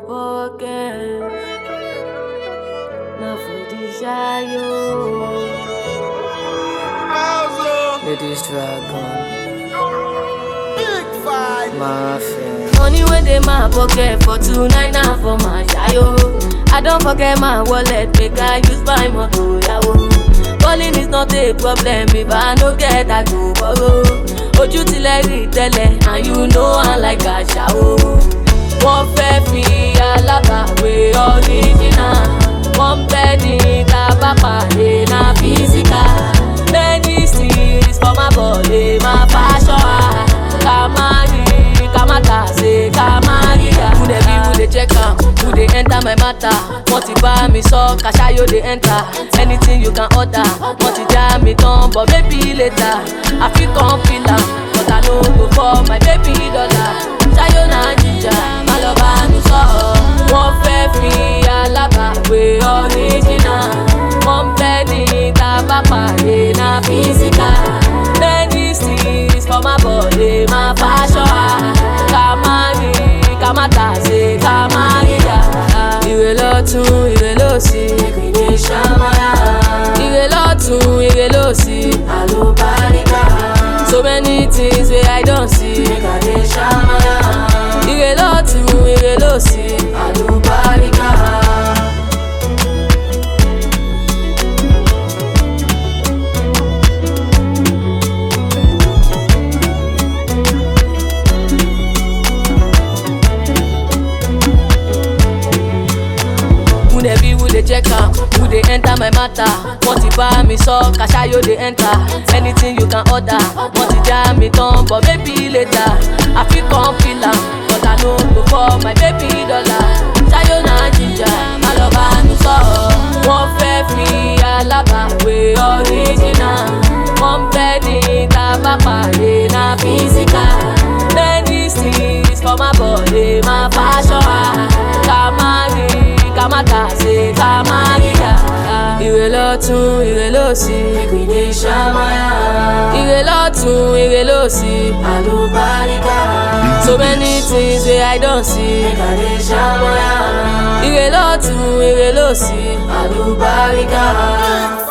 pocket. Now for the shayo. Ladies dragon. Big fight. Mafia. Money where they my pocket for 299 for my shayo. I don't forget my wallet, make I use my motor, yawo. Calling is not a problem if I no get I go borrow. Ojú tilẹ̀ rí tẹ́lẹ̀ and you know I like àṣà o. Wọ́n fẹ́ fi alábàáwé original. Wọ́n bẹ́ ní tábà pàdé na physical. Many things for my body, my fashion. Ká má rí, ká má tà sí, ká má rí ya. Who dey be, who dey check am, who dey enter my matter. Wọ́n ti bá mi sọ, Kashayo dey enter. Anything you can order, wọ́n ti já mi tán, but maybe later. I fit come feel am, but I no go for my baby dollar. Shayo na ginger, má lọ bá mi sọ. Wọ́n fẹ́ fi alábàáwé original. Wọ́n bẹ́ ní tábà pàdé na physical. Many things for my body, my fashion. Ká má rí, ká má tà sí, ká má rí ya. Ìwé lọ́tún, ìwé lósì, ìpínlẹ̀ ṣàmáyà. Ìwé lọ́tún, ìwé lósì, àlùbáríkà. So many things wey I don see, make I dey ṣàmáyà. Ìwé lọ́tún, ìwé lósì, àlùbáríkà. Who dey be, who dey check am, who dey enter my matter. Wọ́n ti bá mi sọ, Kashayo dey enter. Anything you can order, wọ́n ti já mi tán, but maybe later. I fit come feel am, but I no go for my baby dollar. Shayo na ginger, má lọ bá mi sọ. Wọ́n fẹ́ fi alábàáwé original. Wọ́n bẹ́ ní tábà pàdé na physical. Many things for my body, my fashion. Ká má rí, ká má tà sí, ká má rí ya. Ìwé lọ́tún, ìwé lósì, ìpínlẹ̀ ṣàmáyà. Ìwé lọ́tún, ìwé lósì, àlùbáríkà. So many things wey I don see, make I dey ṣàmáyà. Ìwé lọ́tún, ìwé lósì, àlùbáríkà.